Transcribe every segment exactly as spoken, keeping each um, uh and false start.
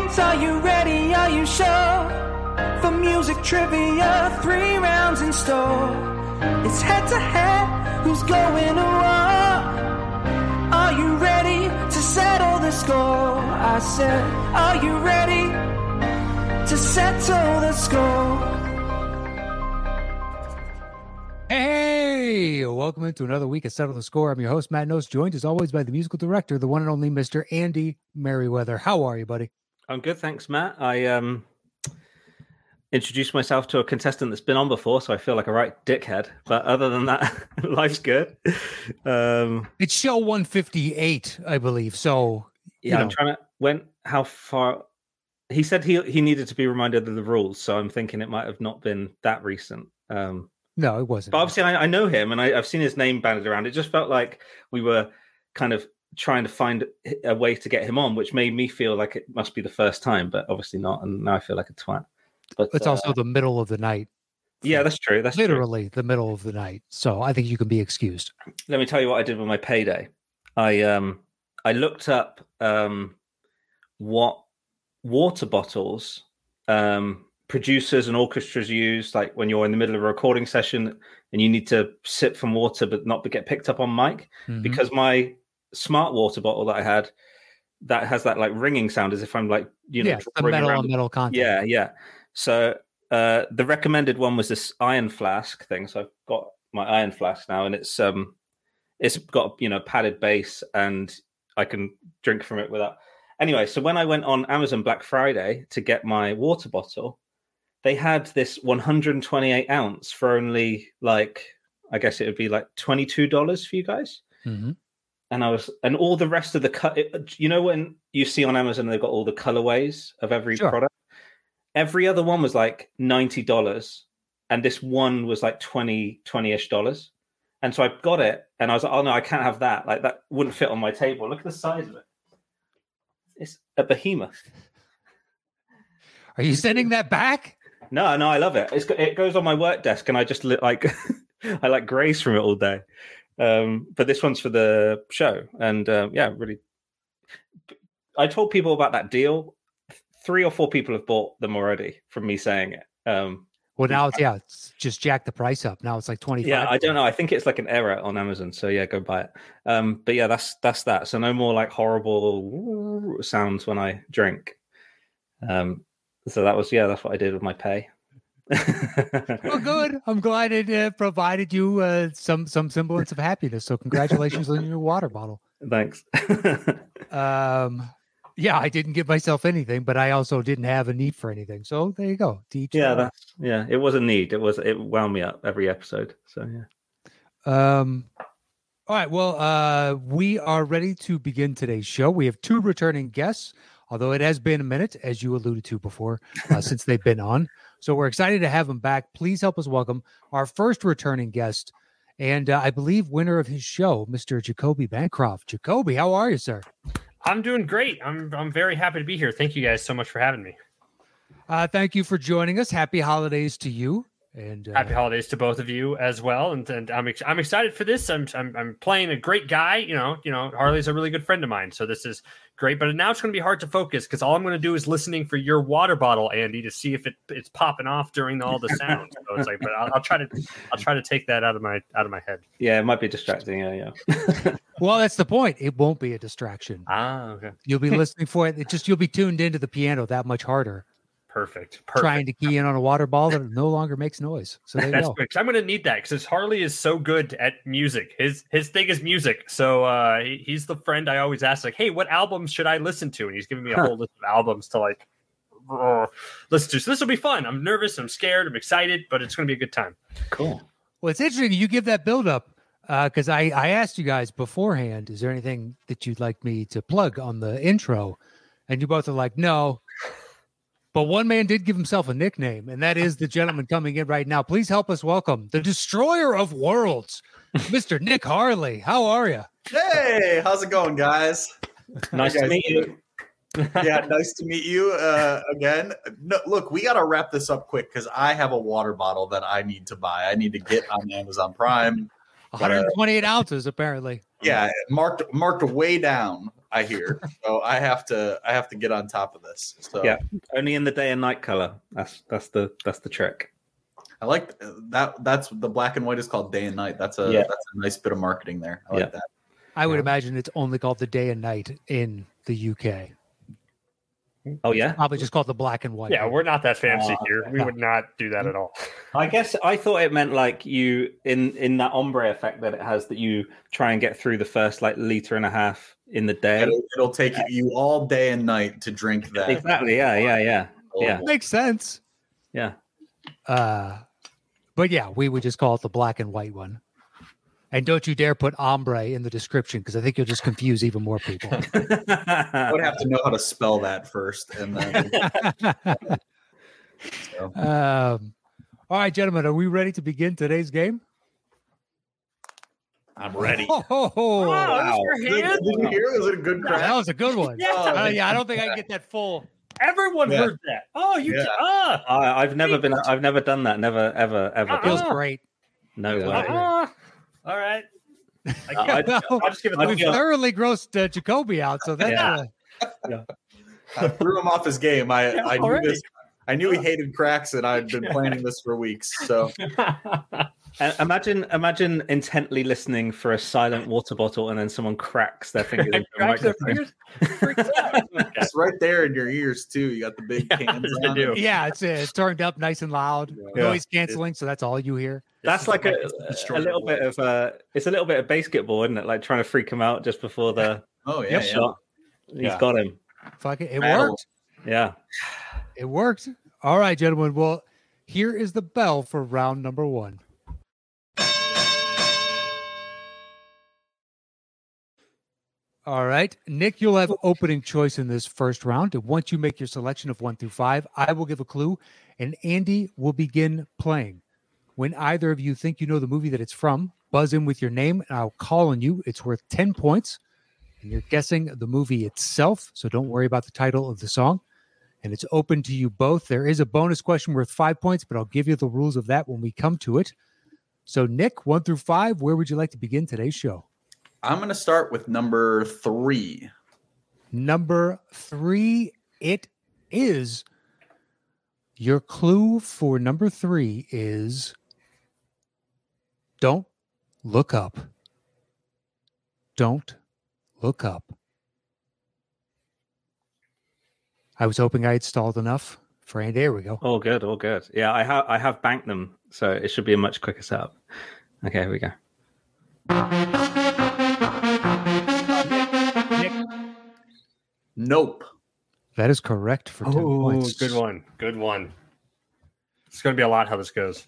sports, are you ready? Are you sure? For music trivia, three rounds in store. It's head to head, who's going to war? Are you ready to settle the score? I said, are you ready to settle the score? Hey, welcome into another week of Settle the Score. I'm your host, Matt Nose, joined as always by the musical director, the one and only Mister Andy Merriweather. How are you, buddy? I'm good, thanks, Matt. I um introduced myself to a contestant that's been on before, so I feel like a right dickhead. But other than that, life's good. Um, it's show one fifty-eight, I believe. So yeah, you I'm know. trying to. When how far? He said he he needed to be reminded of the rules, so I'm thinking it might have not been that recent. Um, no, it wasn't. But obviously, I, I know him, and I, I've seen his name banded around. It just felt like we were kind of trying to find a way to get him on, which made me feel like it must be the first time, but obviously not. And now I feel like a twat. But it's uh, also the middle of the night. Yeah, that's true. That's literally true. the middle of the night. So I think you can be excused. Let me tell you what I did with my payday. I um I looked up um what water bottles um producers and orchestras use, like when you're in the middle of a recording session and you need to sip from water but not get picked up on mic. Mm-hmm. Because my smart water bottle that I had, that has that like ringing sound as if I'm like, you know, yeah, the metal on metal content. Yeah, yeah. So uh, the recommended one was this iron flask thing. So I've got my iron flask now, and it's um, it's got, you know, padded base, and I can drink from it without. Anyway, so when I went on Amazon Black Friday to get my water bottle, they had this one hundred twenty-eight ounce for only like, I guess it would be like twenty-two dollars for you guys. Mm-hmm. And I was, and all the rest of the cut, you know, when you see on Amazon, they've got all the colorways of every sure. product. Every other one was like ninety dollars. And this one was like twenty, twenty-ish dollars. And so I got it, and I was like, oh no, I can't have that. Like that wouldn't fit on my table. Look at the size of it. It's a behemoth. Are you sending that back? No, no, I love it. It's, it goes on my work desk, and I just like, I like graze from it all day. Um, but this one's for the show, and um, yeah, really. I told people about that deal. Three or four people have bought them already from me saying it. Um, well, now it's yeah, it's just jack the price up. Now it's like twenty-five. Yeah, I don't know. I think it's like an error on Amazon. So yeah, go buy it. Um, but yeah, that's that's that. So no more like horrible sounds when I drink. Um, so that was yeah, that's what I did with my pay. Well, good. I'm glad it uh, provided you uh, some some semblance of happiness. So congratulations on your water bottle. Thanks. um, yeah, I didn't give myself anything, but I also didn't have a need for anything. So there you go. Teach yeah, that's yeah. It was a need. It was it wound me up every episode. So yeah. Um. All right. Well, uh, we are ready to begin today's show. We have two returning guests, although it has been a minute, as you alluded to before, uh, since they've been on. So we're excited to have them back. Please help us welcome our first returning guest, and uh, I believe winner of his show, Mister Jacoby Bancroft. Jacoby, how are you, sir? I'm doing great. I'm I'm very happy to be here. Thank you guys so much for having me. Uh, thank you for joining us. Happy holidays to you. And uh, happy holidays to both of you as well. And and I'm ex- I'm excited for this. I'm, I'm I'm playing a great guy. You know, you know, Harley's a really good friend of mine, so this is great. But now it's going to be hard to focus because all I'm going to do is listening for your water bottle, Andy, to see if it it's popping off during all the sounds. So it's like, but I'll, I'll try to I'll try to take that out of my out of my head. Yeah, it might be distracting. Yeah, yeah. Well, that's the point. It won't be a distraction. Ah, okay. You'll be listening for it. It just you'll be tuned into the piano that much harder. Perfect. Perfect. Trying to key in on a water ball that no longer makes noise. So there you That's go. quick. I'm going to need that because Harley is so good at music. His his thing is music. So uh, he, he's the friend I always ask, like, hey, what albums should I listen to? And he's giving me a huh. whole list of albums to like uh, listen to. So this will be fun. I'm nervous. I'm scared. I'm excited, but it's going to be a good time. Cool. Well, it's interesting you give that build up because uh, I, I asked you guys beforehand, is there anything that you'd like me to plug on the intro? And you both are like, no. But one man did give himself a nickname, and that is the gentleman coming in right now. Please help us welcome the destroyer of worlds, Mister Nick Harley. How are you? Hey, how's it going, guys? Nice guys to meet you. Yeah, nice to meet you uh, again. No, look, we got to wrap this up quick because I have a water bottle that I need to buy. I need to get on Amazon Prime. one hundred twenty-eight uh, ounces, apparently. Yeah, marked marked way down. I hear. So I have to I have to get on top of this. So Yeah, only in the day and night color. That's that's the that's the trick. I like that. That's the black and white is called day and night. That's a Yeah. that's a nice bit of marketing there. I like Yeah. that. I would Yeah. imagine it's only called the day and night in the U K. Oh yeah. Probably just called the black and white. Yeah, we're not that fancy Oh, here. We no. would not do that at all. I guess I thought it meant like you in in that ombre effect that it has that you try and get through the first like liter and a half in the day. It'll, it'll take you all day and night to drink that. Exactly. Yeah. Yeah. Yeah. Yeah. Makes sense. Yeah. Uh, but yeah, we would just call it the black and white one. And don't you dare put ombre in the description because I think you'll just confuse even more people. I would have to know how to spell that first, and then so. um, all right, gentlemen, are we ready to begin today's game? I'm ready. Oh, ho, ho. Wow. Did, did you hear? Was it a good that crack? was a good one. Yeah. Uh, yeah, I don't think I can get that full. Everyone Yeah. heard that. Oh, you Yeah. ah, I, I've never been. I've never done that. Never, ever, ever. Uh-uh. It feels done. great. No Yeah. way. ah. All right. I I- guess, I'll just give it I the We've feel- thoroughly grossed uh, Jacoby out, so that's Yeah. uh, I threw him off his game. I, I knew Already. this. I knew he hated cracks, and I'd been planning this for weeks. So And imagine, imagine intently listening for a silent water bottle, and then someone cracks their fingers into a Cracks their microphone. fingers. Freaks out. Okay. it's right there in your ears too. You got the big Yeah, cans. I on do. it. yeah, it's, uh, it's turned up nice and loud, Yeah. noise canceling, so that's all you hear. That's like a, a little bit of uh it's a little bit of basketball, isn't it? Like trying to freak him out just before the Oh yeah, Yep. yeah. shot. He's Yeah. got him. Fuck it, it Battle. worked. Yeah. It worked. All right, gentlemen. Well, here is the bell for round number one. All right, Nick, you'll have opening choice in this first round. And once you make your selection of one through five, I will give a clue, and Andy will begin playing. When either of you think you know the movie that it's from, buzz in with your name, and I'll call on you. It's worth ten points, and you're guessing the movie itself, so don't worry about the title of the song. And it's open to you both. There is a bonus question worth five points, but I'll give you the rules of that when we come to it. So, Nick, one through five, where would you like to begin today's show? I'm going to start with number three. Number three, it is. Your clue for number three is don't look up. Don't look up. I was hoping I had stalled enough for Andy. There we go. All good, all good. Yeah, I have I have banked them, so it should be a much quicker setup. Okay, here we go. Nick, Nope. that is correct for ten Oh, points. good one. Good one. It's going to be a lot how this goes.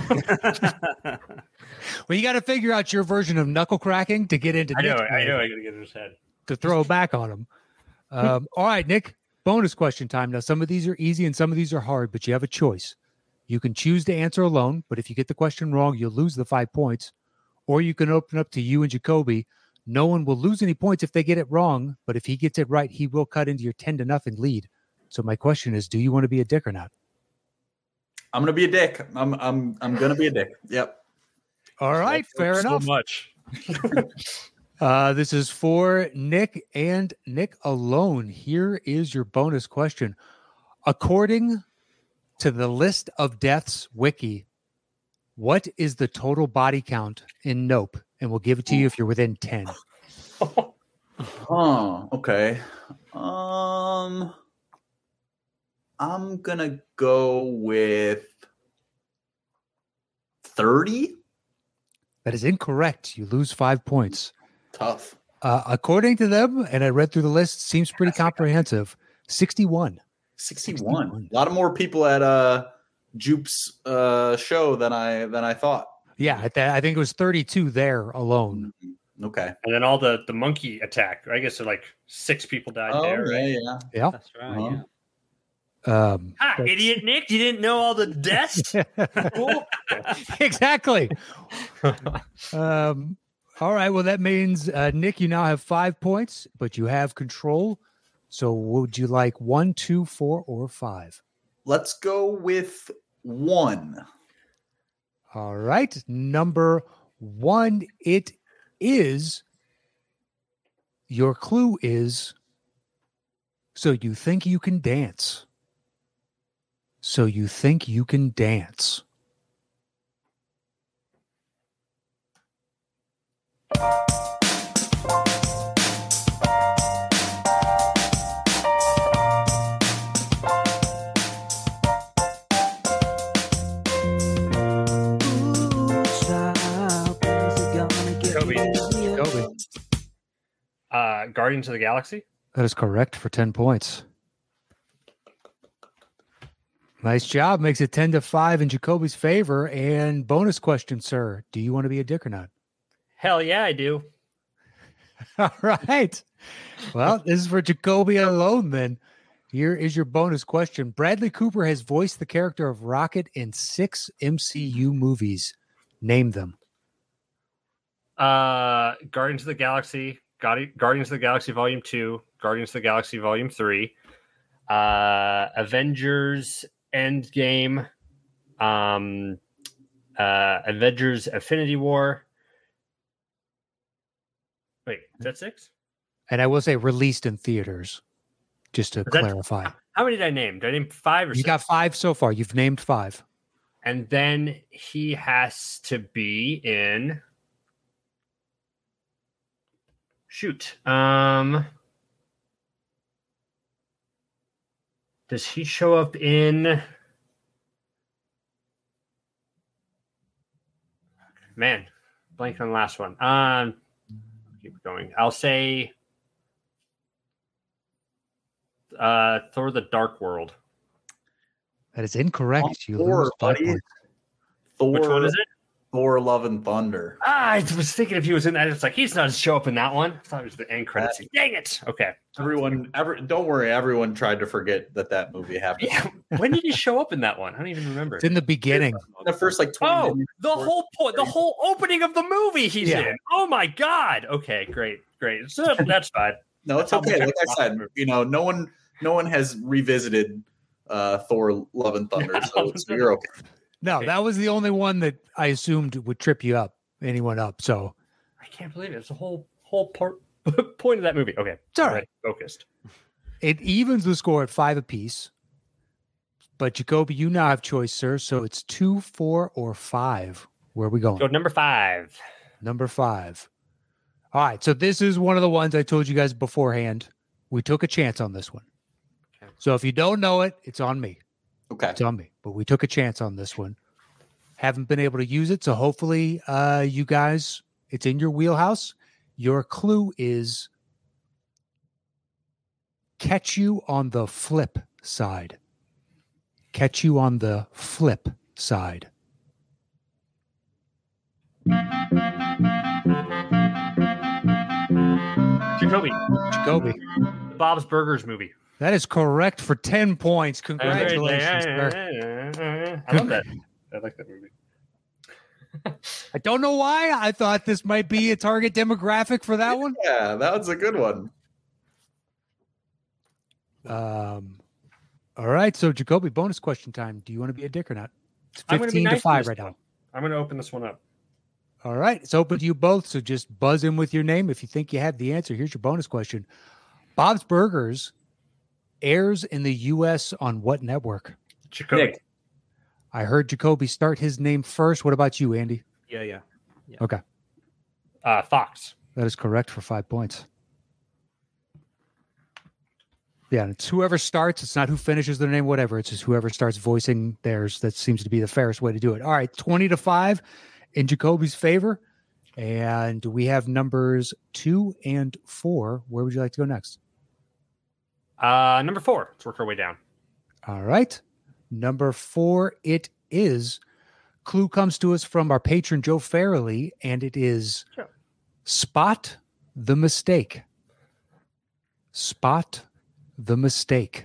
Well, you got to figure out your version of knuckle cracking to get into I know. Nick's I brain. know. I got to get in his head. to throw back on him. Um, all right, Nick, bonus question time. Now, some of these are easy and some of these are hard, but you have a choice. You can choose to answer alone, but if you get the question wrong, you'll lose the five points. Or you can open up to you and Jacoby. No one will lose any points if they get it wrong, but if he gets it right, he will cut into your ten to nothing lead. So my question is, do you want to be a dick or not? I'm going to be a dick. I'm I'm I'm going to be a dick. Yep. All right, fair so enough. much. Uh, this is for Nick and Nick alone. Here is your bonus question. According to the list of deaths wiki, what is the total body count in Nope? And we'll give it to you if you're within ten. Oh, okay. Um, I'm going to go with thirty. That is incorrect. You lose five points. Tough. Uh, according to them, and I read through the list, seems pretty comprehensive. sixty-one. sixty-one. sixty-one. A lot of more people at uh Jupe's uh show than I than I thought. Yeah, I, th- I think it was thirty-two there alone. Okay. And then all the, the monkey attack. I guess like six people died Oh, there. yeah, Right? yeah. Yeah. That's right. Uh-huh. Yeah. Um, Ha, but- idiot Nick. You didn't know all the deaths? Cool. exactly. um, all right. Well, that means, uh, Nick, you now have five points, but you have control. So would you like one, two, four, or five? Let's go with one. All right. Number one, it is Your clue is so you think you can dance. So you think you can dance. Jacoby. Uh, Guardians of the Galaxy. That is correct for ten points. Nice job. Makes it ten to five in Jacoby's favor. And bonus question, sir. Do you want to be a dick or not? Hell yeah, I do. All right. Well, this is for Jacoby alone then. Here is your bonus question. Bradley Cooper has voiced the character of Rocket in six M C U movies. Name them. Uh, Guardians of the Galaxy, Guardi- Guardians of the Galaxy Volume two, Guardians of the Galaxy Volume three, uh, Avengers Endgame, um, uh, Avengers Infinity War. Wait, is that six? And I will say released in theaters, just to that- clarify. How many did I name? Did I name five or You six? got five so far. You've named five. And then he has to be in. Shoot. Um, does he show up in? Man, blank on the last one. Um, keep going. I'll say uh, Thor: The Dark World. That is incorrect. Oh, You Thor, lose five buddy. points. Thor, Which one is it? Thor: Love and Thunder. Ah, I was thinking if he was in that, it's like he's not show up in that one. I thought it was the end credits. Dang it! Okay, Everyone, every, don't worry. Everyone tried to forget that that movie happened. yeah. When did he show up in that one? I don't even remember. It's in the beginning. The first like twenty Oh, minutes the before- whole point, the whole opening of the movie he's Yeah. in. Oh my god! Okay, great, great. So that's fine. No, it's okay. Like I said, you know, no one, no one has revisited uh, Thor: Love and Thunder, Yeah, so, so you're okay. No, Okay. that was the only one that I assumed would trip you up. Anyone up. So I can't believe it. It's the whole whole part point of that movie. Okay, it's all all right. right, focused. It evens the score at five apiece. But Jacoby, you now have choice, sir. So it's two, four, or five. Where are we going? Go number five. Number five. All right. So this is one of the ones I told you guys beforehand. We took a chance on this one. Okay. So if you don't know it, it's on me. Okay. It's on me. But we took a chance on this one. Haven't been able to use it. So hopefully uh, you guys, it's in your wheelhouse. Your clue is catch you on the flip side. Catch you on the flip side. Jacoby, Jacoby. the Bob's Burgers movie. That is correct for ten points. Congratulations, sir. I love that. I like that movie. I don't know why. I thought this might be a target demographic for that one. Yeah, that was a good one. Um, all right. So, Jacoby, bonus question time. Do you want to be a dick or not? It's I'm gonna be fifteen to nice to five this right one. now. I'm going to open this one up. All right. It's open to you both. So just buzz in with your name. If you think you have the answer, here's your bonus question. Bob's Burgers airs in the U S on what network? Jacoby. Nick. I heard Jacoby start his name first. What about you, Andy? Yeah, yeah. Okay. Uh, Fox. That is correct for five points. Yeah, and it's whoever starts. It's not who finishes their name, whatever. It's just whoever starts voicing theirs. That seems to be the fairest way to do it. All right, twenty to five in Jacoby's favor. And we have numbers two and four. Where would you like to go next? Uh, number four. Let's work our way down. All right. Number four, it is. Clue comes to us from our patron, Joe Farrelly, and it is Sure. Spot the Mistake. Spot the Mistake.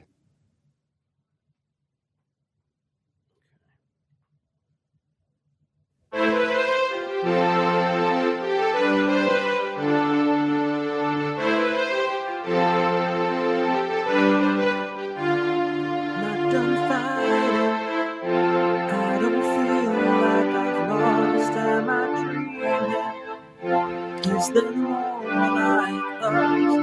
Not done fighting. I don't feel like I've lost. Am I dreaming? Is there more like us?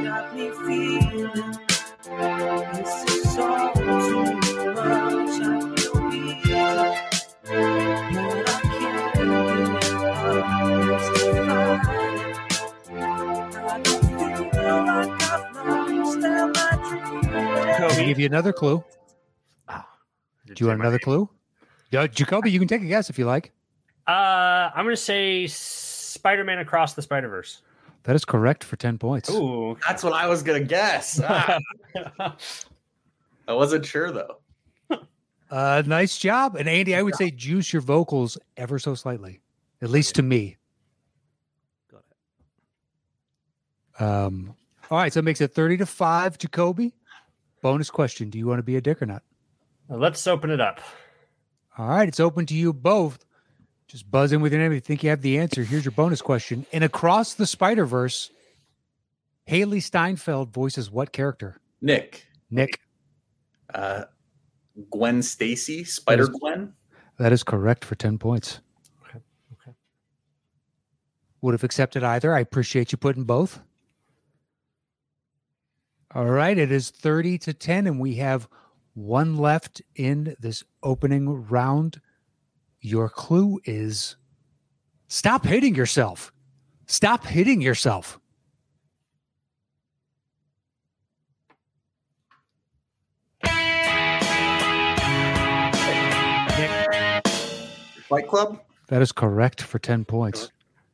I'll give you another clue. Oh, Do you want another clue? Yeah, Jacoby, you can take a guess if you like. Uh, I'm going to say Spider-Man Across the Spider-Verse. That is correct for ten points. Ooh. That's what I was gonna guess. Ah, I wasn't sure though. Uh, nice job. And Andy, I would say juice your vocals ever so slightly, at least to me. Got it. Um, all right, so it makes it thirty to five, Jacoby. Bonus question. Do you want to be a dick or not? Well, let's open it up. All right, it's open to you both. Just buzz in with your name if you think you have the answer. Here's your bonus question. In Across the Spider-Verse, Haley Steinfeld voices what character? Nick, Nick. uh, Gwen Stacy, Spider That is- Gwen. That is correct for ten points. Okay. Okay. Would have accepted either. I appreciate you putting both. All right, it is thirty to ten, and we have one left in this opening round. Your clue is stop hitting yourself. Stop hitting yourself. Fight Club. That is correct for ten points.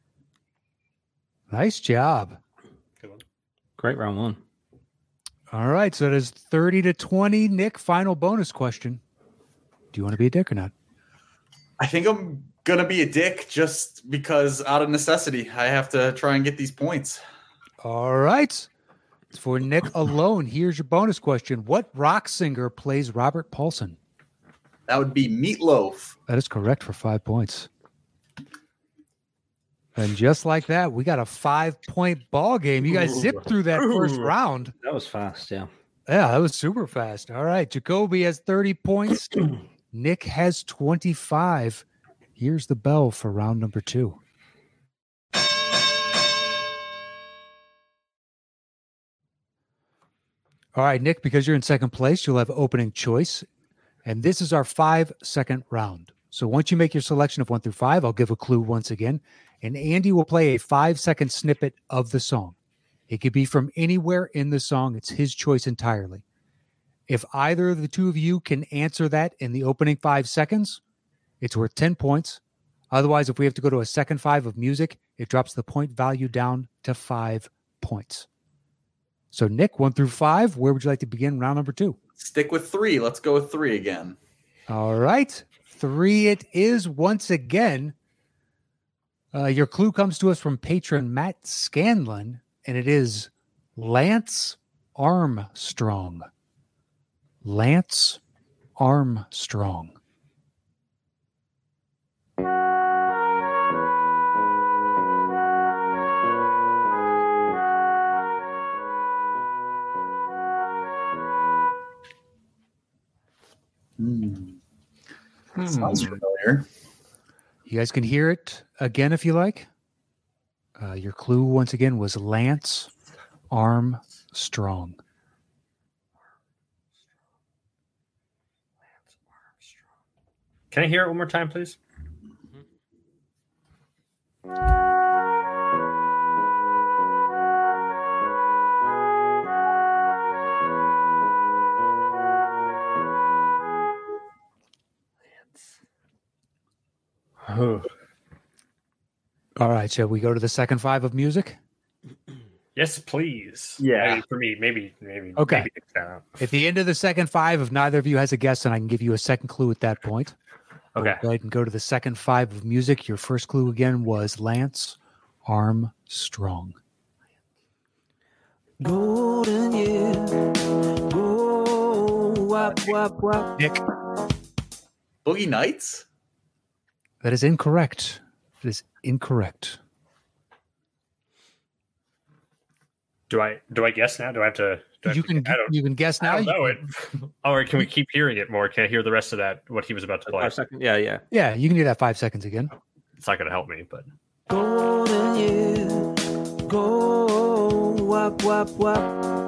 Nice job. Good one. Great round one. All right, so it is thirty to twenty. Nick, final bonus question. Do you want to be a dick or not? I think I'm gonna be a dick just because out of necessity. I have to try and get these points. All right. It's for Nick alone. Here's your bonus question. What rock singer plays Robert Paulson? That would be Meatloaf. That is correct for five points. And just like that, we got a five-point ball game. You guys Ooh. zipped through that first Ooh. round. That was fast, yeah. Yeah, that was super fast. All right. Jacoby has thirty points. Nick has twenty-five. Here's the bell for round number two. All right, Nick, because you're in second place, you'll have opening choice. And this is our five-second round. So once you make your selection of one through five, I'll give a clue once again. And Andy will play a five-second snippet of the song. It could be from anywhere in the song. It's his choice entirely. If either of the two of you can answer that in the opening five seconds, it's worth ten points. Otherwise, if we have to go to a second five of music, it drops the point value down to five points. So, Nick, one through five, where would you like to begin round number two? Stick with three. Let's go with three again. All right. Three it is once again. Uh, your clue comes to us from patron Matt Scanlon, and it is Lance Armstrong. Lance Armstrong. Hmm. Sounds familiar. You guys can hear it again if you like. Uh, your clue once again was Lance Armstrong. Can I hear it one more time, please? Oh. All right, shall we go to the second five of music? Yes, please. Yeah. Maybe for me, maybe, maybe. Okay. Maybe it's down. At the end of the second five, if neither of you has a guess, then I can give you a second clue at that point. Okay. Go ahead and go to the second five of music. Your first clue again was Lance Armstrong. Golden years, go wap wap wap. Nick, Boogie Nights? that is incorrect. That is incorrect. Do I do I guess now? Do I have to? Do I have You to- can I don't, you can guess now. I don't You know it. can- Or can we keep hearing it more? Can I hear the rest of that? What he was about to play? Five seconds. Yeah, yeah. Yeah, you can do that five seconds again. It's not going to help me, but Golden years, go wap wap wap.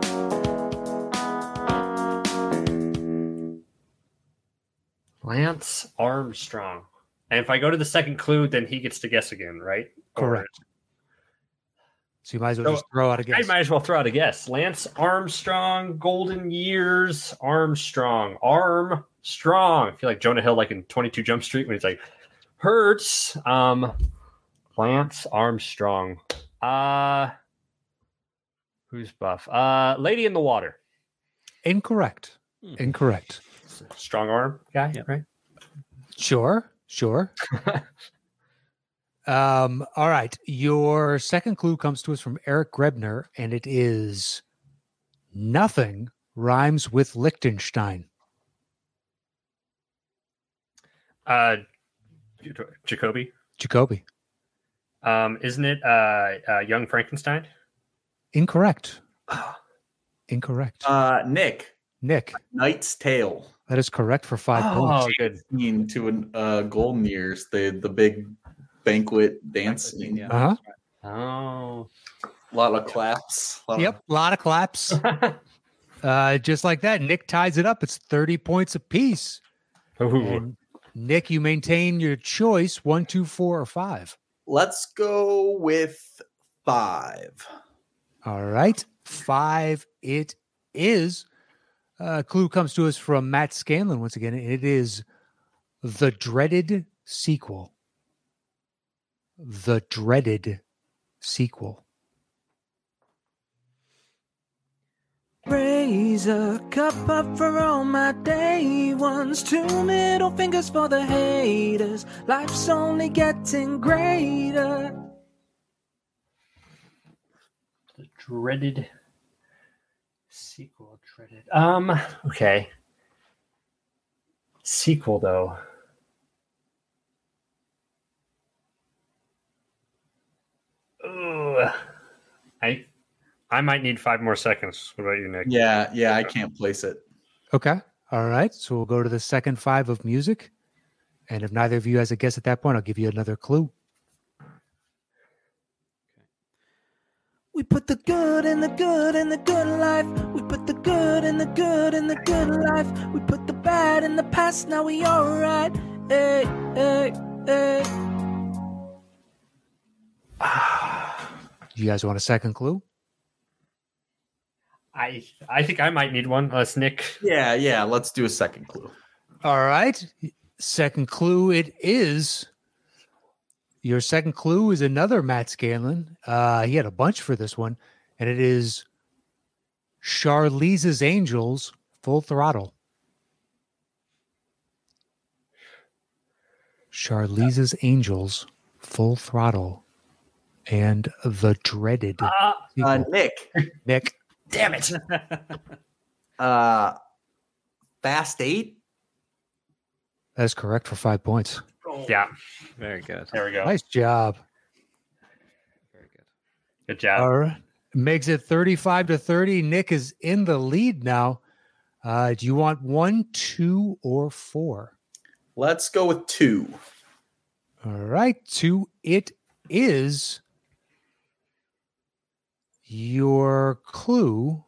Lance Armstrong. And if I go to the second clue, then he gets to guess again, right? Or- Correct. So you might as well So, just throw out a I guess. might as well throw out a guess. Lance Armstrong, Golden Years, Armstrong, Armstrong. I feel like Jonah Hill, like in twenty-two Jump Street, when he's like, hurts. Um, Lance Armstrong. Uh, who's buff? Uh, Lady in the Water. Incorrect. Hmm. Incorrect. Strong arm guy, Yep. right? Sure. Sure. um. All right. Your second clue comes to us from Eric Grebner, and it is nothing rhymes with Liechtenstein. Uh, Jacoby. Jacoby. Um, isn't it uh, uh, Young Frankenstein? Incorrect. Incorrect. Uh, Nick, Nick, Knight's Tale. that is correct for five Oh, points. good. Scene to an uh, Golden Years, the the big banquet dance scene. Yeah. Uh huh. Oh. A lot of claps. A lot Yep. A lot of claps. Uh, just like that, Nick ties it up. It's thirty points apiece. Ooh. And Nick, you maintain your choice: one, two, four, or five. Let's go with five. All right, five. It is. Uh, clue comes to us from Matt Scanlon once again. It is the dreaded sequel. The dreaded sequel. Raise a cup up for all my day ones. Two middle fingers for the haters. Life's only getting greater. The dreaded sequel. Dreaded. Um. Okay. Sequel though. Ugh. I. I might need five more seconds. What about you, Nick? Yeah, yeah, I can't place it. Okay. All right. So we'll go to the second five of music. And if neither of you has a guess at that point, I'll give you another clue. We put the good in the good in the good life. We put the good in the good in the good life. We put the bad in the past. Now we alright. Hey, hey, hey. You guys want a second clue? I. I think I might need one. Unless Nick. Yeah, yeah, let's do a second clue. All right. Second clue it is. Your second clue is another Matt Scanlon. Uh, he had a bunch for this one, and it is Charlize's Angels Full Throttle. Charlize's Angels Full Throttle and the dreaded Uh, Uh, sequel. Nick, Nick. damn it. uh, Fast Eight. That is correct for five points. Yeah. Very good. There we go. Nice job. Very good. Good job. All right. Makes it thirty-five to thirty. Nick is in the lead now. Uh, do you want one, two, or four? Let's go with two. All right. Two, it is. Your clue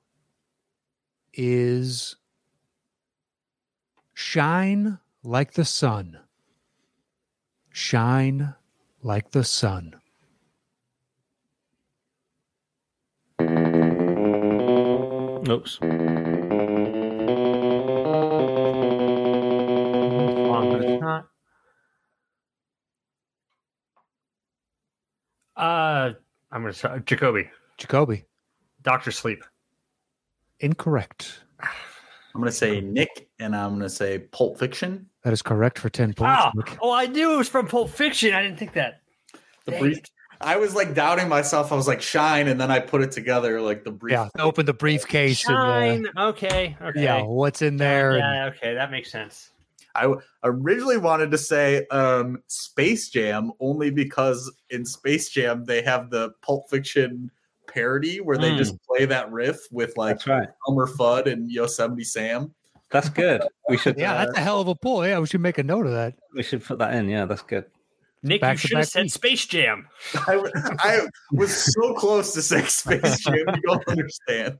is shine like the sun. Shine like the sun. Oops. Long, but it's not. Uh, I'm gonna try Jacoby. Jacoby. Doctor Sleep. Incorrect. I'm gonna say Nick, and I'm gonna say Pulp Fiction. That is correct for ten points. Oh, Nick. oh, I knew it was from Pulp Fiction. I didn't think that. The Dang brief. it. I was like doubting myself. I was like Shine, and then I put it together like the brief. Yeah. Open the briefcase. Shine. And, uh, Okay. Okay. yeah. What's in there? and- Yeah. Okay. That makes sense. I w- originally wanted to say um, Space Jam only because in Space Jam they have the Pulp Fiction parody where they Mm. just play that riff with like That's right. Elmer Fudd and Yosemite Sam. That's good. We should. Yeah, uh, that's a hell of a pull. Yeah, we should make a note of that. we should put that in. Yeah, that's good. Nick, Back you to should have back said weeks. Space Jam. I, w- I was so close to saying Space Jam. You don't understand.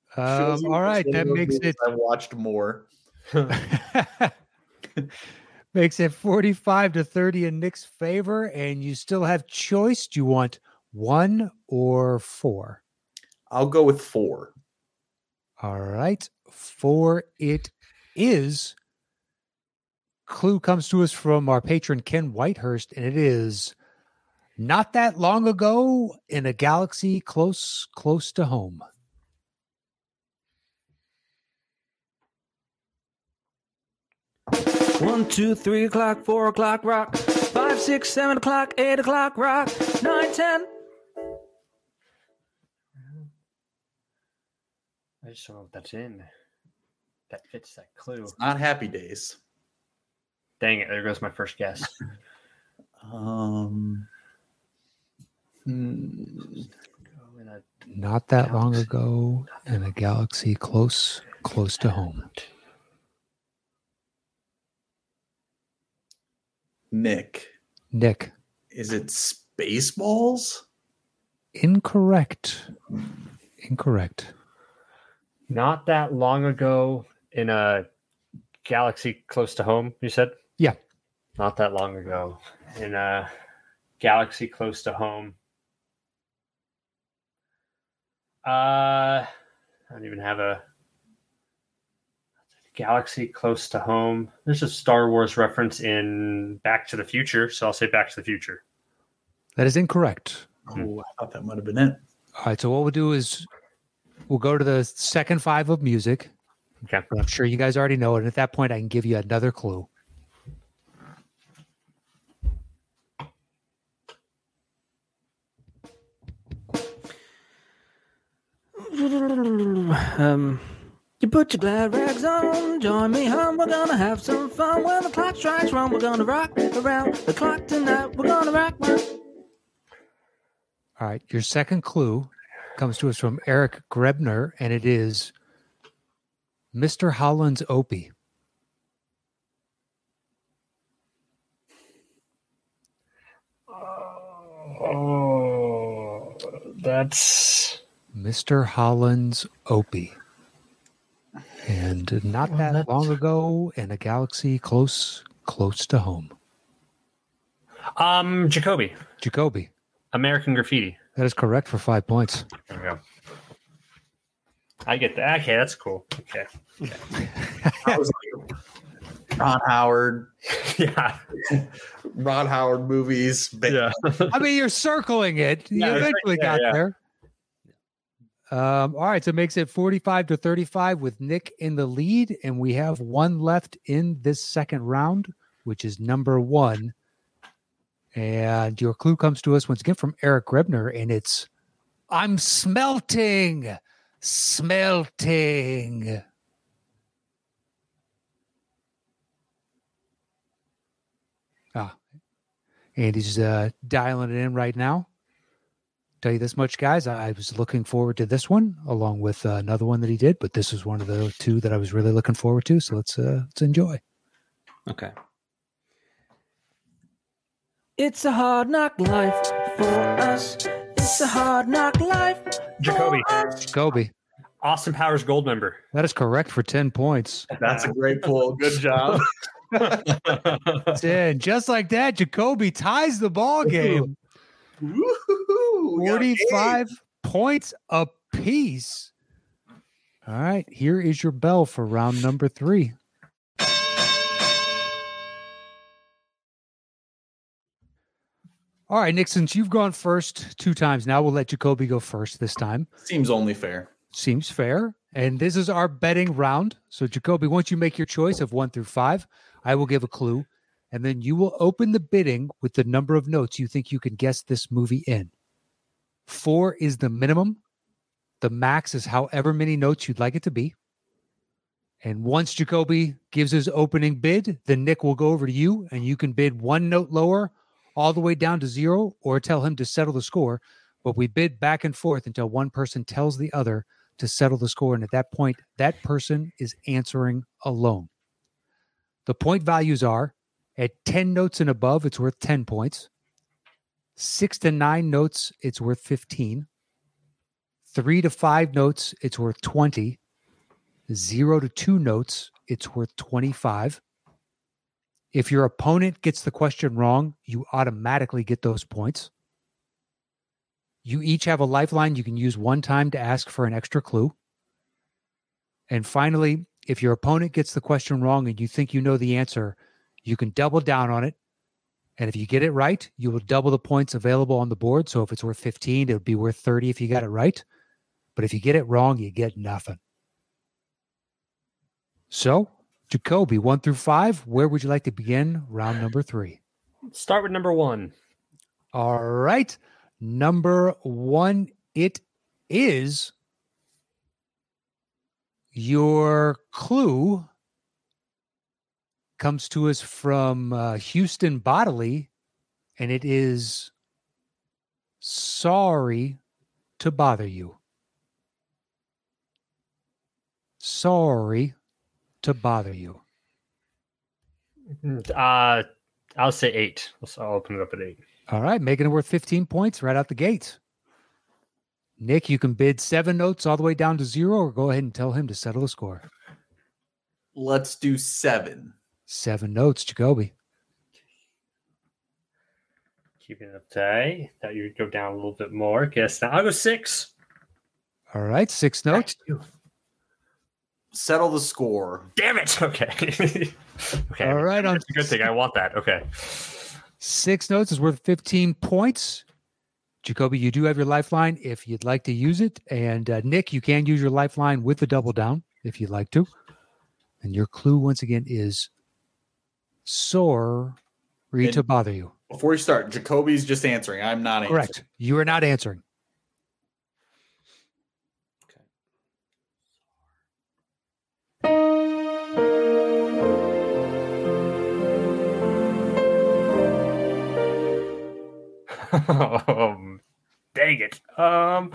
Feels Um, like all right, it's one that of those makes movies it I watched more. Makes it forty-five to thirty in Nick's favor, and you still have choice. Do you want one or four? I'll go with four. All right. Four it is. Clue comes to us from our patron Ken Whitehurst, and it is not that long ago in a galaxy close, close to home. One, two, three o'clock, four o'clock, rock. Five, six, seven o'clock, eight o'clock, rock. Nine, ten. I just don't know if that's in. That fits that clue. It's not Happy Days. Dang it! There goes my first guess. Um. hmm. Go in a Not that long ago in a galaxy close, close to home. Nick, Nick, is it Spaceballs? incorrect. Incorrect. Not that long ago in a galaxy close to home, you said? Yeah. Not that long ago in a galaxy close to home. Uh, I don't even have a galaxy close to home. There's a Star Wars reference in Back to the Future, so I'll say Back to the Future. That is incorrect. Oh, I thought that might have been it. All right. So what we'll do is we'll go to the second five of music. Okay. But I'm sure you guys already know it. And at that point, I can give you another clue. Um, you put your glad rags on, join me home, we're gonna have some fun. When the clock strikes one, we're gonna rock around the clock tonight, we're gonna rock one. All right. Your second clue comes to us from Eric Grebner, and it is Mister Holland's Opie. Oh, that's Mister Holland's Opie. And not Well, that that's- long ago in a galaxy close, close to home. um Jacoby. Jacoby. American Graffiti. That is correct for five points. There we go. I get that. Okay, that's cool. Okay. I was like, Ron Howard, Yeah. Ron Howard movies. Ba- I mean, you're circling it. You Yeah, it's right eventually there, got yeah. there. Um, all right, so it makes it forty-five to thirty-five with Nick in the lead, and we have one left in this second round, which is number one. And your clue comes to us once again from Eric Grebner, and it's I'm smelting, smelting. Ah, Andy's uh, dialing it in right now. Tell you this much, guys. I was looking forward to this one, along with uh, another one that he did, but this was one of the two that I was really looking forward to. So let's uh, let's enjoy. Okay. It's a hard knock life for us. It's a hard knock life. Jacoby. Jacoby, Austin Powers Gold member. that is correct for ten points. That's a great pull. Good job. And just like that, Jacoby ties the ball game. Woo-hoo-hoo. We got a game. forty-five points apiece. All right, here is your bell for round number three. All right, Nick, since you've gone first two times now, we'll let Jacoby go first this time. Seems only fair. Seems fair. And this is our betting round. So, Jacoby, once you make your choice of one through five, I will give a clue. And then you will open the bidding with the number of notes you think you can guess this movie in. Four is the minimum. The max is however many notes you'd like it to be. And once Jacoby gives his opening bid, then Nick will go over to you and you can bid one note lower all the way down to zero or tell him to settle the score. But we bid back and forth until one person tells the other to settle the score. And at that point, that person is answering alone. The point values are at ten notes and above, it's worth ten points. Six to nine notes, it's worth fifteen. Three to five notes, it's worth twenty. Zero to two notes, it's worth twenty-five. If your opponent gets the question wrong, you automatically get those points. You each have a lifeline you can use one time to ask for an extra clue. And finally, if your opponent gets the question wrong and you think you know the answer, you can double down on it. And if you get it right, you will double the points available on the board. So if it's worth fifteen, it would be worth thirty if you got it right. But if you get it wrong, you get nothing. So, Jacoby, one through five, where would you like to begin round number three? Start with number one. All right. Number one, it is your clue comes to us from uh, Houston Bodily, and it is sorry to bother you. Sorry to bother you. Uh, I'll say eight. I'll open it up at eight. All right, making it worth fifteen points right out the gate. Nick, you can bid seven notes all the way down to zero, or go ahead and tell him to settle the score. Let's do seven. Seven notes, Jacoby. Keeping it up today. Thought you would go down a little bit more. Guess now. I'll go six. All right, six notes. Settle the score. Damn it. Okay. Okay. All right, on That's a good thing. I want that. Okay. six notes is worth fifteen points. Jacoby, you do have your lifeline if you'd like to use it. And uh, Nick, you can use your lifeline with the double down if you'd like to. And your clue, once again, is sorry to bother you. Before you start, Jacoby's just answering. I'm not answering. Correct. You are not answering. um, dang it. Um,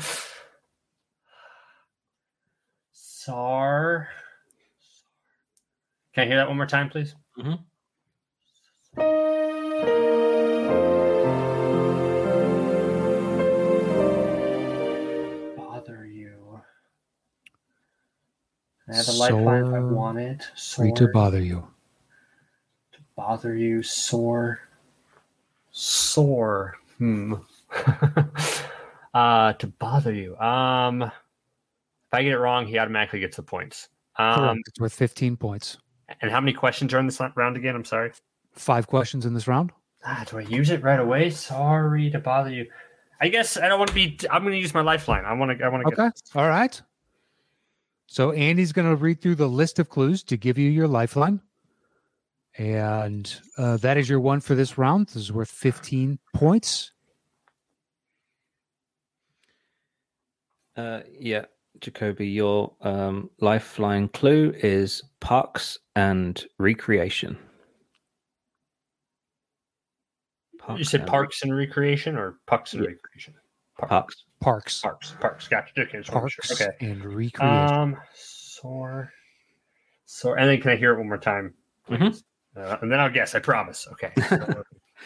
Sar. Can I hear that one more time, please? Mm-hmm. Bother you. I have a lifeline if I want it. Sorry to bother you. To bother you. Sore. Sore. Hmm. uh, to bother you. Um, if I get it wrong, he automatically gets the points. Um, Correct. It's worth fifteen points. And how many questions are in this round again? I'm sorry. Five questions in this round. Ah, do I use it right away? Sorry to bother you. I guess I don't want to be. I'm going to use my lifeline. I want to. I want to. Okay. Get All right. So Andy's going to read through the list of clues to give you your lifeline. And uh, that is your one for this round. This is worth fifteen points. Uh, yeah, Jacoby, your um, lifeline clue is parks and recreation. Parks you said and- parks and recreation or pucks and Yeah. recreation? Parks. Parks. Parks. Parks. Gotcha. Okay. just wanna make Parks sure. Okay. and recreation. Um. Sore. Sore. And then can I hear it one more time? Please? Mhm. Uh, and then I'll guess. I promise. Okay. So-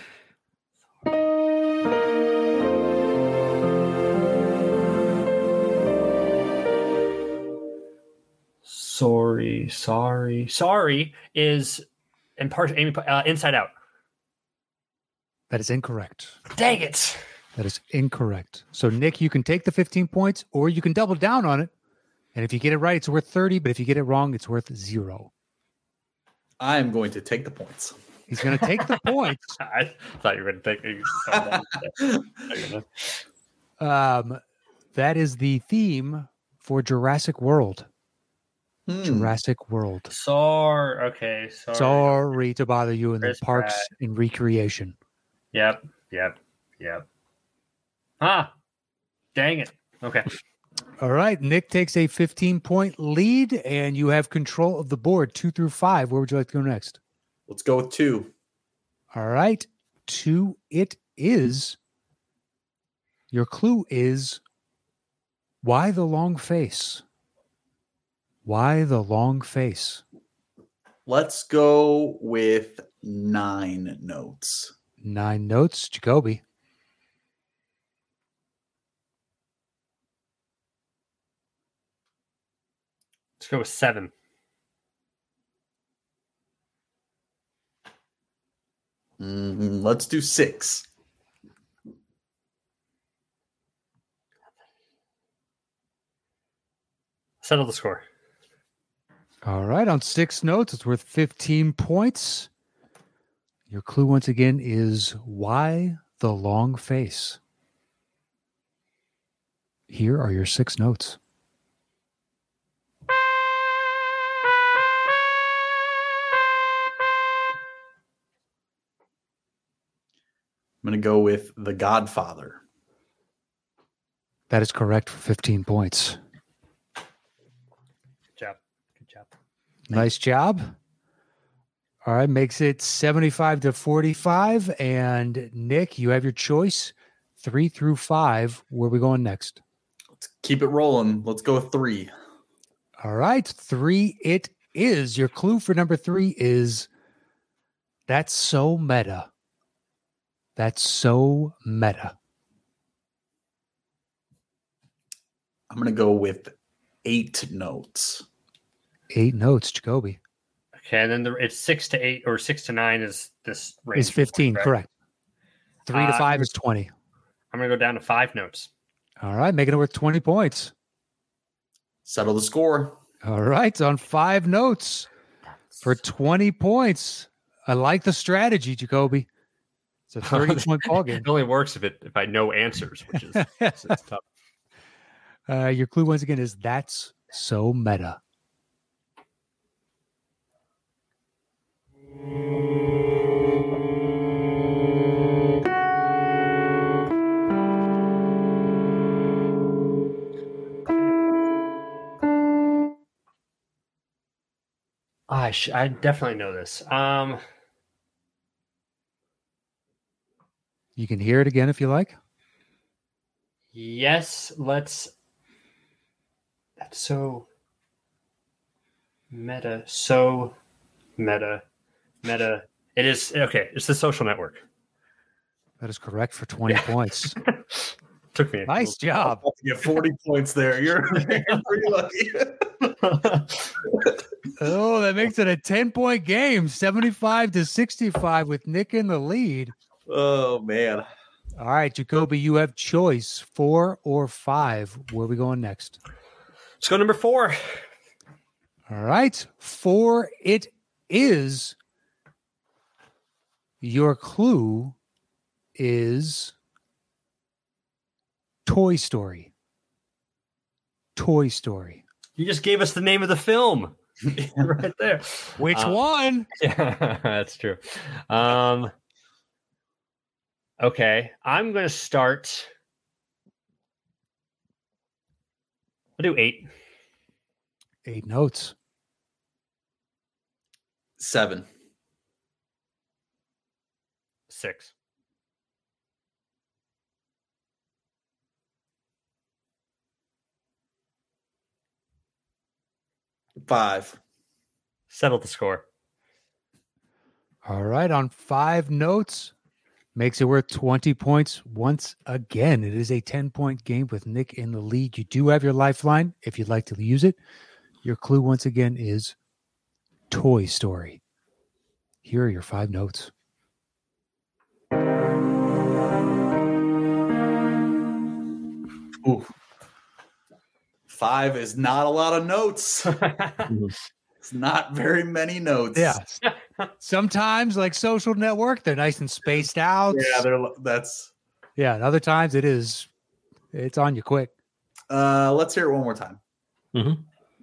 Sorry, sorry, sorry is in part uh, Inside Out. That is incorrect. Dang it! That is incorrect. So, Nick, you can take the fifteen points or you can double down on it. And if you get it right, it's worth thirty. But if you get it wrong, it's worth zero. I'm going to take the points. He's going to take the points. I thought you were going to take. Um, that is the theme for Jurassic World. Hmm. Jurassic World. Sorry. Okay. Sorry. Sorry to bother you in the Chris parks Pratt. and recreation. Yep. Yep. Yep. Ah. Dang it. Okay. All right. Nick takes a fifteen point lead, and you have control of the board two through five. Where would you like to go next? Let's go with two. All right. Two, it is. Your clue is why the long face? Why the long face? Let's go with nine notes. Nine notes, Jacoby. Let's go with seven. Mm, let's do six. Settle the score. All right. On six notes, it's worth fifteen points. Your clue once again is why the long face. Here are your six notes. I'm going to go with The Godfather. That is correct for fifteen points. Good job. Good job. Nice job. All right, makes it seventy-five to forty-five. And Nick, you have your choice. Three through five. Where are we going next? Let's keep it rolling. Let's go with three. All right, three it is. Your clue for number three is that's so meta. That's so meta. I'm going to go with eight notes. Eight notes, Jacoby. Okay, and then the, it's six to eight or six to nine is this range. Is fifteen, correct. Three to Uh, five is twenty. I'm going to go down to five notes. All right, making it worth twenty points. Settle the score. All right, on five notes for twenty points. I like the strategy, Jacoby. It's a thirty-point ball game. It only works if it if I know answers, which is it's, it's tough. Uh, your clue once again is that's so meta. I sh- I definitely know this. Um, You can hear it again if you like. yes, let's. That's so meta. So meta. Meta. It is okay. It's The Social Network. That is correct for twenty points. Took me. A Nice job. You get forty points there. You're, you're pretty lucky. Oh, that makes it a ten-point game, seventy-five to sixty-five with Nick in the lead. Oh, man. All right, Jacoby, you have choice, four or five. Where are we going next? Let's go number four. All right, four it is. Your clue is Toy Story. Toy Story. You just gave us the name of the film right there. Which Uh, one? Yeah, that's true. Um, okay, I'm going to start. I'll do eight. Eight notes. Seven. Six. Five. Settle the score. All right, on five notes, makes it worth twenty points once again. It is a ten-point game with Nick in the lead. You do have your lifeline if you'd like to use it. Your clue once again is Toy Story. Here are your five notes. Ooh. Five is not a lot of notes. It's not very many notes. Yeah. Sometimes, like Social Network, they're nice and spaced out. Yeah, they're that's Yeah, and other times it is, it's on you quick. uh let's hear it one more time. Mm-hmm.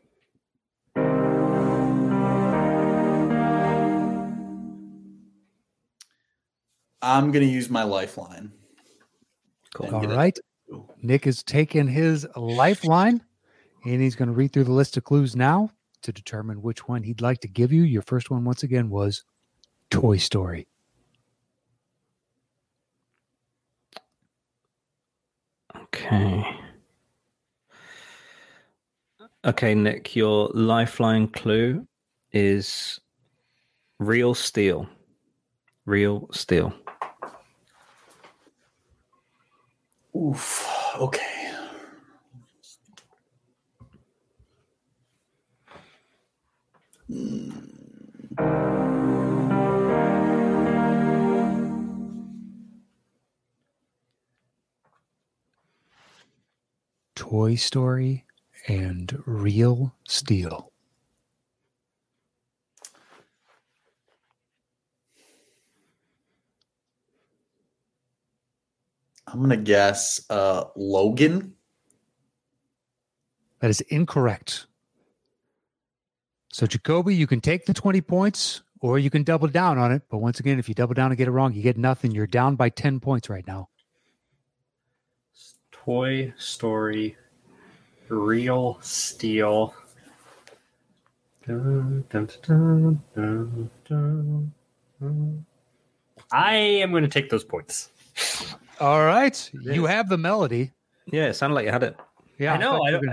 I'm gonna use my lifeline. Cool. And All get it. right. Nick has taken his lifeline, and he's going to read through the list of clues now to determine which one he'd like to give you. Your first one, once again, was Toy Story. Okay. Okay, Nick, your lifeline clue is real steel. Real steel. Oof. Okay. Toy Story and Real Steel. I'm going to guess uh, Logan. That is incorrect. So, Jacoby, you can take the twenty points or you can double down on it. But once again, if you double down and get it wrong, you get nothing. You're down by ten points right now. Toy Story, Real Steel. Dun, dun, dun, dun, dun, dun. I am going to take those points. All right. You have the melody. Yeah, it sounded like you had it. Yeah, I know. thought I you were don't. gonna-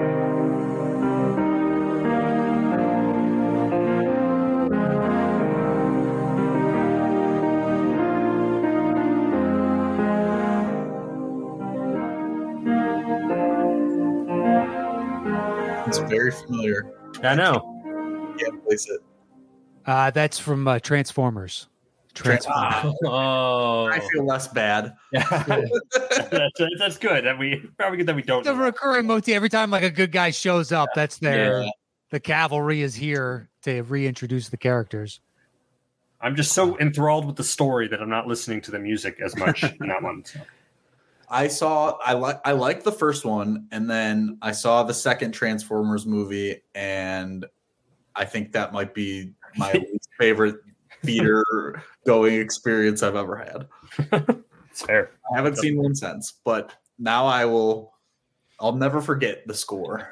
It's very familiar. I know. Can't place it. Uh, that's from uh, Transformers. Transformers. Oh, I feel less bad. yeah. that's, that's good. That we probably good that we don't. It's a know. recurring motif. Every time like a good guy shows up, that's their Yeah. the cavalry is here to reintroduce the characters. I'm just so enthralled with the story that I'm not listening to the music as much in that one. So. I saw I like I liked the first one, and then I saw the second Transformers movie, and I think that might be my least favorite theater going experience I've ever had. It's fair. I haven't seen one since, but now I will. I'll never forget the score.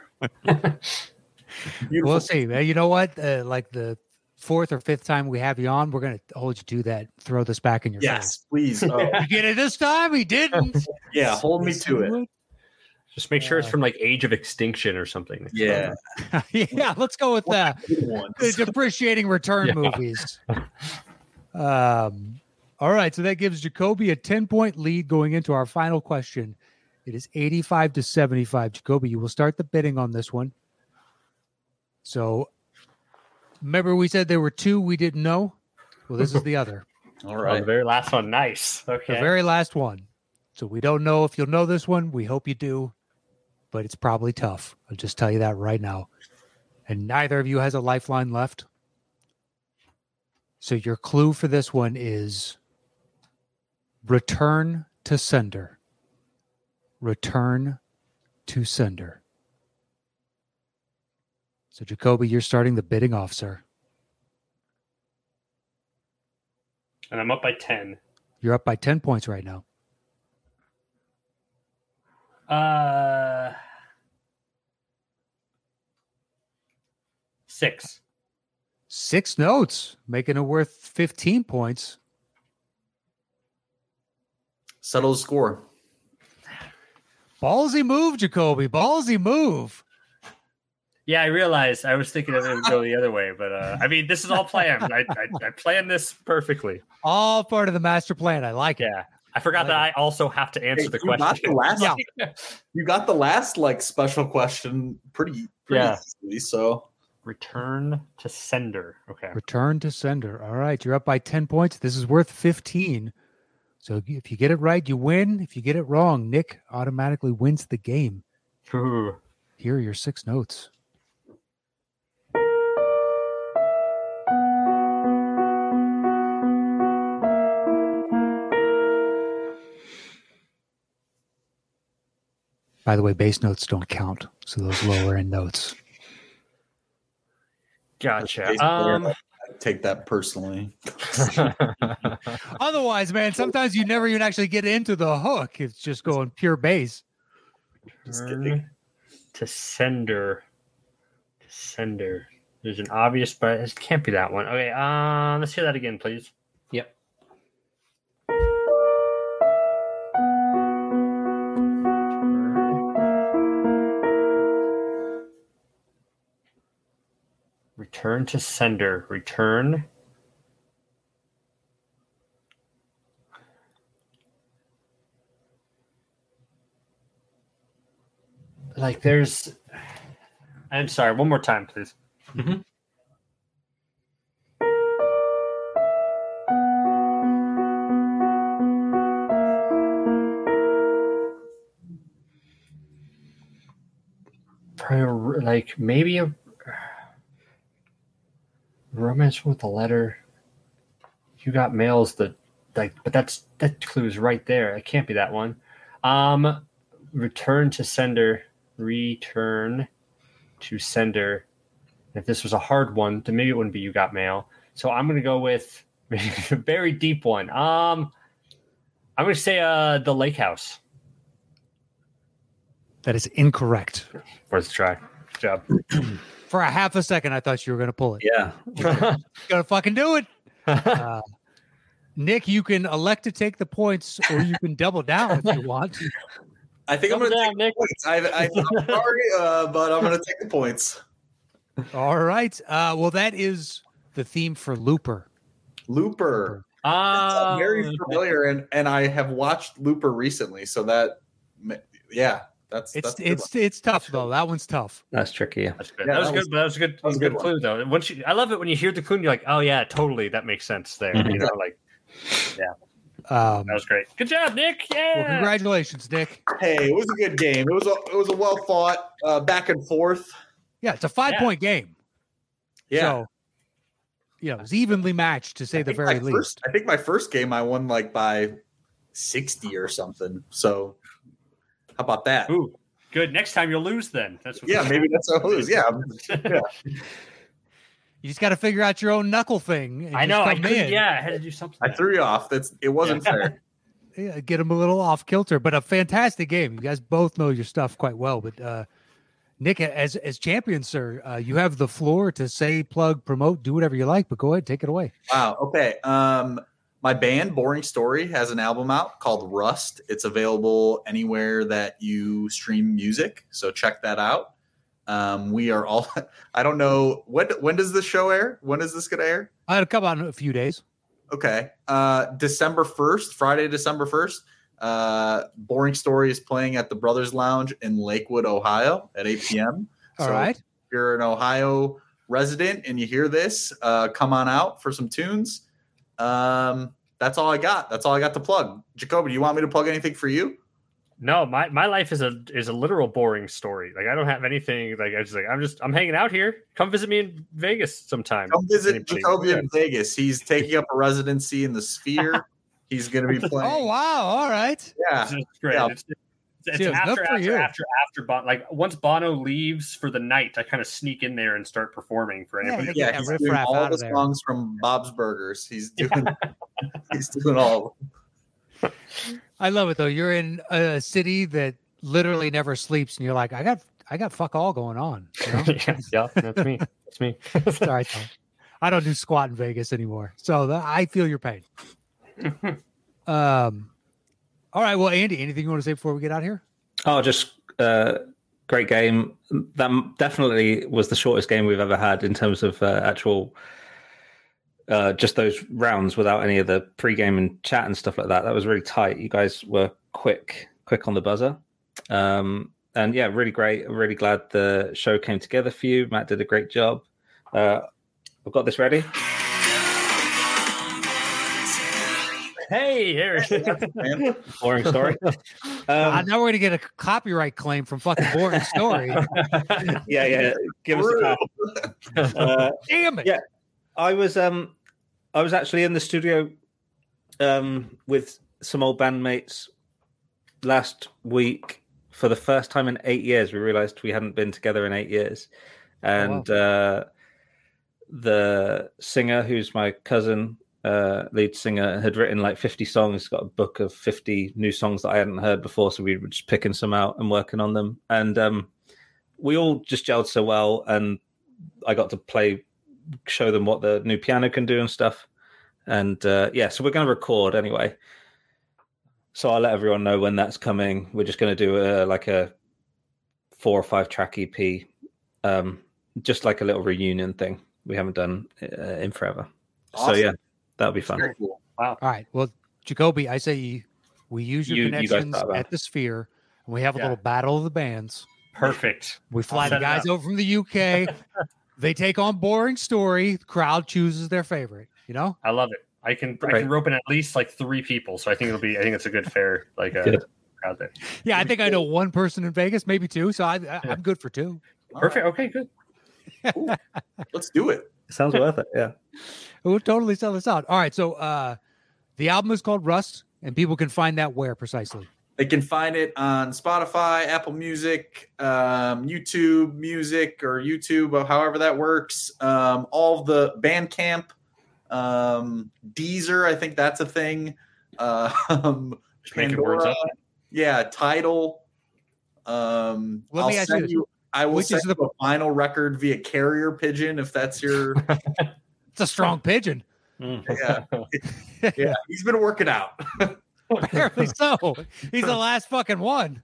We'll see. Uh, You know what? Uh, like the fourth or fifth time we have you on, we're gonna hold you to that. Throw this back in your Yes, please. Oh, face. You get it this time? He didn't. yeah, hold me to it. Just make sure it's from like Age of Extinction or something. Yeah, Yeah, let's go with that. good ones. The depreciating return Yeah. movies. Um, all right, so that gives Jacoby a ten-point lead going into our final question. It is eighty-five to seventy-five. Jacoby, you will start the bidding on this one. So, remember we said there were two we didn't know? Well, this is the other. All Oh, right. the very last one. Nice. Okay. The very last one. So we don't know if you'll know this one. We hope you do, but it's probably tough. I'll just tell you that right now. And neither of you has a lifeline left. So your clue for this one is return to sender. Return to sender. So Jacoby, you're starting the bidding off, sir. And I'm up by ten. You're up by ten points right now. Uh, six. Six notes, making it worth fifteen points. Settle the score. Ballsy move, Jacoby. Ballsy move. Yeah, I realized. I was thinking that it would go the other way, but uh, I mean, this is all planned. I, I, I planned this perfectly. All part of the master plan. I like it. Yeah, I forgot that I also have to answer Hey, the you got question. the last. Yeah. You got the last like special question pretty, pretty Yeah. easily. So Return to sender. Okay. Return to sender. All right. You're up by ten points. This is worth fifteen. So if you get it right, you win. If you get it wrong, Nick automatically wins the game. Ooh. Here are your six notes. By the way, bass notes don't count. So those lower end notes. Gotcha. Basically, Um, I take that personally. Otherwise, man, sometimes you never even actually get into the hook. It's just going pure bass. Just Return kidding. to sender. To sender. There's an obvious, but it can't be that one. Okay. Um, let's hear that again, please. Yep. Return to sender. Return. Like there's. I'm sorry. One more time, please. Mhm. Prior, like maybe a romance with a letter. You Got Mail's the like, but that's that clue's right there. It can't be that one. Um, Return to Sender. Return to Sender. If this was a hard one, then maybe it wouldn't be You Got Mail. So I'm gonna go with a very deep one. Um, I'm gonna say uh The Lake House. That is incorrect. Worth a try. Good job. For a half a second, I thought you were going to pull it. Yeah. Gonna fucking do it. Uh, Nick, you can elect to take the points, or you can double down if you want. I think I'm Double going to down, take Nick. the points. I, I, I'm sorry, uh, but I'm going to take the points. All right. Uh, well, that is the theme for Looper. Looper. Ah, That's very familiar, and, and I have watched Looper recently, so that, yeah, that's It's that's a good it's it's tough though. That one's tough. That's tricky. Yeah. That's good. Yeah, that was that good. was- But that was a good. that was a good good clue though. Once you, I love it when you hear the clue and you're like, oh yeah, totally, that makes sense there. Mhm. You know, like Um, that was great. Good job, Nick. Yeah. well, congratulations, Nick. Hey, it was a good game. It was a it was a well fought uh, back and forth. Yeah, it's a five Yeah. point game. Yeah, So, you know, it's evenly matched to say I the think my very least. first- I think my first game I won like by sixty or something. So how about that? Ooh, good. Next time you'll lose. Then that's what Yeah, maybe that's how I lose. Yeah, You just got to figure out your own knuckle thing. and I just know. I come couldn't. in. Yeah, I had to do something. I threw you off. That's it wasn't Yeah. fair. Yeah, get them a little off kilter, but a fantastic game. You guys both know your stuff quite well. But uh, Nick, as as champion, sir, uh, you have the floor to say, plug, promote, do whatever you like. But go ahead, take it away. Wow. Okay. Um, my band Boring Story has an album out called Rust. It's available anywhere that you stream music, so check that out. Um, we are all. I don't know when. When does this show air? When is this going to air? I'll come out in a few days. Okay. Uh, December first, Friday, December first. Uh, Boring Story is playing at the Brothers Lounge in Lakewood, Ohio, at eight p.m. All So right. if you're an Ohio resident and you hear this, uh, come on out for some tunes. Um, that's all I got. That's all I got to plug. Jacoby, do you want me to plug anything for you? No, my, my life is a is a literal boring story. Like I don't have anything. Like I just like I'm just I'm hanging out here. Come visit me in Vegas sometime. Come visit Anybody- Jacoby in Vegas. He's taking up a residency in the Sphere. He's going to be playing. Oh wow! All right. yeah. It's just great. Yeah. It's, it's, it's Dude, after good for after, you. after after Bon- like once Bono leaves for the night, I kind of sneak in there and start performing for Yeah, anybody. Get Yeah, that he's riff doing raff all out the of there. songs from Bob's Burgers. He's doing. he's doing all. I love it though. You're in a city that literally never sleeps, and you're like, I got, I got fuck all going on. You know? yeah, yeah, that's me. That's me. Sorry, Tom. I don't do squat in Vegas anymore, so the, I feel your pain. um, all right. Well, Andy, anything you want to say before we get out of here? Oh, just uh, great game. That definitely was the shortest game we've ever had in terms of uh, actual, uh, just those rounds without any of the pre-game and chat and stuff like that. That was really tight. You guys were quick, quick on the buzzer. Um, and yeah, really great. I'm really glad the show came together for you. Matt did a great job. Uh, I've got this ready. Hey, here. Man. Boring story. I Um, know we're gonna get a copyright claim from fucking Boring Story. yeah, yeah. Give us a pass. Uh, Damn it! Yeah. I was um I was actually in the studio um with some old bandmates last week for the first time in eight years. We realized we hadn't been together in eight years. And uh the singer, who's my cousin, uh lead singer, had written like fifty songs, got a book of fifty new songs that I hadn't heard before, so we were just picking some out and working on them. And um we all just gelled so well, and I got to play show them what the new piano can do and stuff. And uh, yeah, so we're going to record anyway. So I'll let everyone know when that's coming. We're just going to do a, like a four or five track E P, um, just like a little reunion thing. We haven't done uh, in forever. Awesome. So yeah, that'll be fun. Very cool. All right. Well, Jacoby, I say we use your You- you guys connections thought about it. at the Sphere, and we have a Yeah. little battle of the bands. Perfect. We fly I'll the set it guys up. over from the U K. They take on Boring Story. The crowd chooses their favorite. You know. I love it. I can I Right. can rope in at least like three people, so I think it'll be. I think it's a good fair like uh, Good. crowd there. Yeah, I think I know one person in Vegas, maybe two. So I, I, I'm good for two. Perfect. Okay, good. Cool. Let's do it. Sounds worth it. Yeah. We'll totally sell this out. All right. So uh, the album is called Rust, and people can find that where precisely? They can find it on Spotify, Apple Music, um, YouTube Music, or YouTube, or however that works. Um, all of the Bandcamp, um, Deezer, I think that's a thing. Uh, um, Just making words Pandora, up. yeah, Tidal. Um, Let I'll me ask send you this. you. I will Which send is the- you a vinyl record via carrier pigeon if that's your. It's a strong pigeon. yeah, yeah. He's been working out. Apparently so. He's the last fucking one.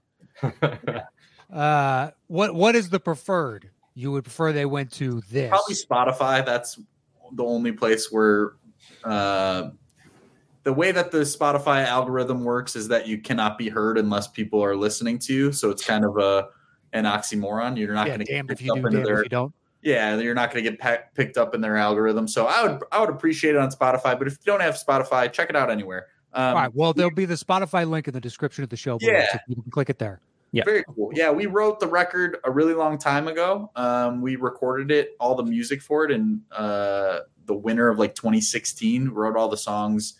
Uh, what what is the preferred? You would prefer they went to this? Probably Spotify. That's the only place where uh, the way that the Spotify algorithm works is that you cannot be heard unless people are listening to you. So it's kind of a an oxymoron. You're not Yeah, going to get damned if picked you up do, into damned their if you don't. yeah. You're not going to get pa- picked up in their algorithm. So I would I would appreciate it on Spotify. But if you don't have Spotify, check it out anywhere. Um, All right. Well, there'll be the Spotify link in the description of the show. below, Yeah. so you can click it there. Yeah. Very cool. Yeah, we wrote the record a really long time ago. Um, we recorded it, all the music for it, in uh, the winter of like twenty sixteen. Wrote all the songs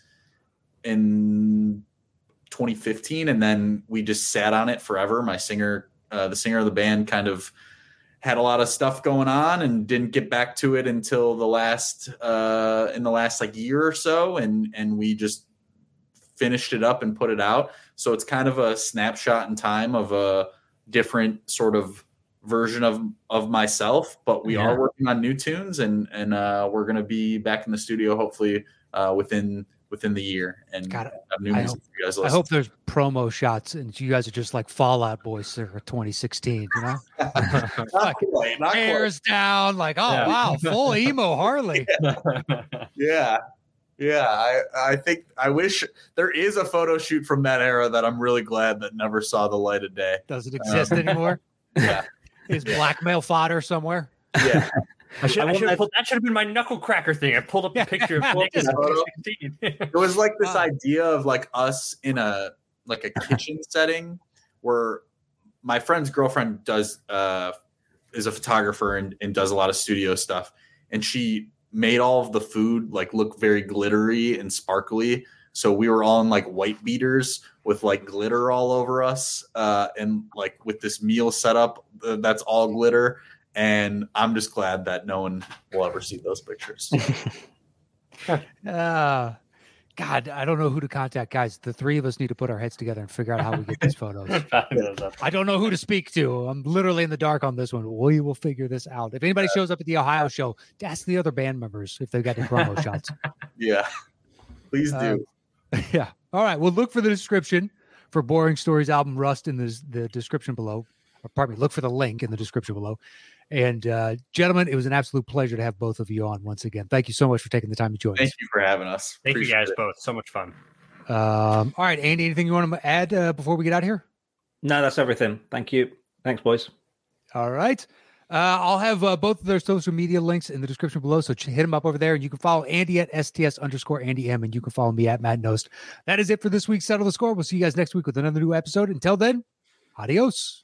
in twenty fifteen, and then we just sat on it forever. My singer, uh, the singer of the band, kind of had a lot of stuff going on and didn't get back to it until the last uh, in the last like year or so, and and we just finished it up and put it out. So it's kind of a snapshot in time of a different sort of version of of myself, but we Yeah. are working on new tunes, and and uh, we're going to be back in the studio hopefully uh, within within the year and Got it. have new I music hope- for you guys. to I listen hope there's promo shots, and you guys are just like Fallout Boys circa twenty sixteen. You know, to. Not quite, not quite. hairs down, like oh Yeah. wow, full emo Harley. Yeah. Yeah, I, I think I wish there is a photo shoot from that era that I'm really glad that never saw the light of day. Doesn't exist anymore. Yeah. Is blackmail fodder somewhere? Yeah. I should, I I want should that- have pulled, that should have been my knuckle cracker thing. I pulled up a picture of Nick in Photo. twenty sixteen. It was like this Wow. idea of like us in a like a kitchen setting where my friend's girlfriend does uh is a photographer and, and does a lot of studio stuff, and she made all of the food like look very glittery and sparkly. So we were all in like white beaters with like glitter all over us, uh, and like with this meal setup uh, that's all glitter. And I'm just glad that no one will ever see those pictures. Uh, God, I don't know who to contact, guys. The three of us need to put our heads together and figure out how we get these photos. I don't know who to speak to. I'm literally in the dark on this one. We will figure this out. If anybody shows up at the Ohio show, ask the other band members if they've got any promo shots. Yeah, please do. Uh, Yeah. All right. Well, look for the description for Boring Stories album Rust in the, the description below. Or pardon me, look for the link in the description below. And uh, gentlemen, it was an absolute pleasure to have both of you on once again. Thank you so much for taking the time to join Thank us. you for having us. Thank Appreciate you guys it. both. So much fun. Um, all right, Andy, anything you want to add uh, before we get out of here? No, that's everything. Thank you. Thanks, boys. All right. Uh, I'll have uh, both of their social media links in the description below, so ch- hit them up over there. And you can follow Andy at S T S underscore Andy M, and you can follow me at Matt Nost. That is it for this week's Settle the Score. We'll see you guys next week with another new episode. Until then, adios.